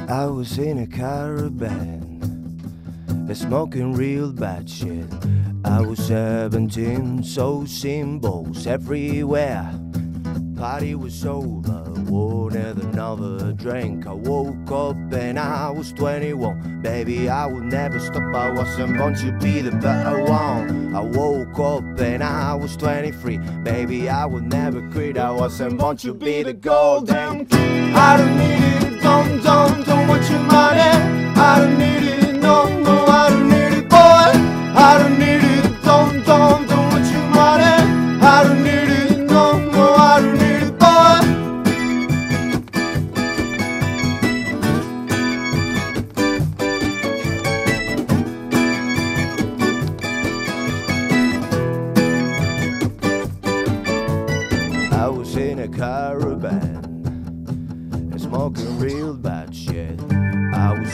I was in a caravan, smoking real bad shit. I was 17, so symbols everywhere. Party was over, wanted another drink. I woke up and I was 21. Baby, I would never stop, I wasn't born to be the better one. I woke up and I was 23. Baby, I would never quit, I wasn't born to be the golden king. I don't need it, don't want your money. I don't need it, no, I don't need it, boy. I don't need it, don't want your money. I don't need it, no, I don't need it. I was in a caravan, smoking real bad shit. I was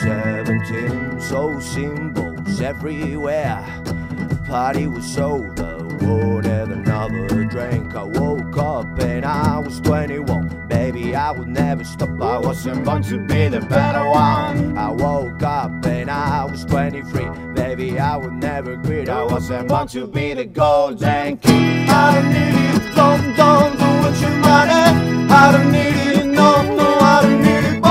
17, so symbols everywhere. Party was over, wanted another drink. I woke up and I was 21. Baby, I would never stop, I wasn't born to be the better one. I woke up and I was 23. Baby, I would never quit, I wasn't born to be the golden king. I don't need it, don't want your money. I don't need it, no, I don't need it, boy.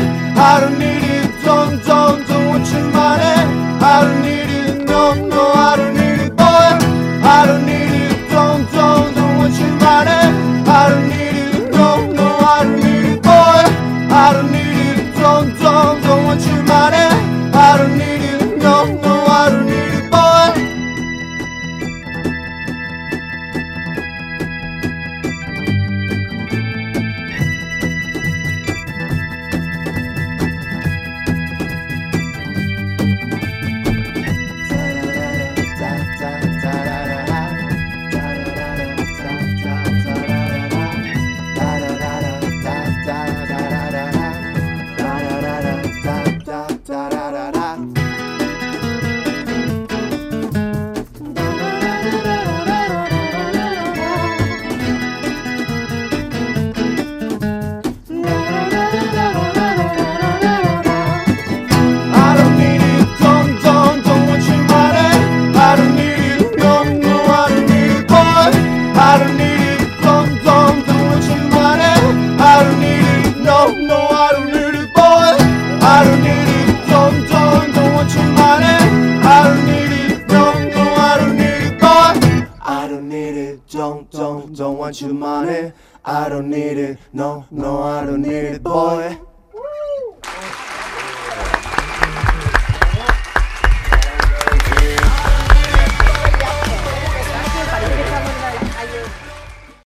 I don't need it, don't want your money. I don't need it, no, I don't need it, boy. I don't need it, don't want your money. I don't need it, no, I don't need it, boy. I don't need it, don't want your money. I don't need it, no, I don't need it, boy. Don't want your money. I don't need it, no, I don't need it, boy.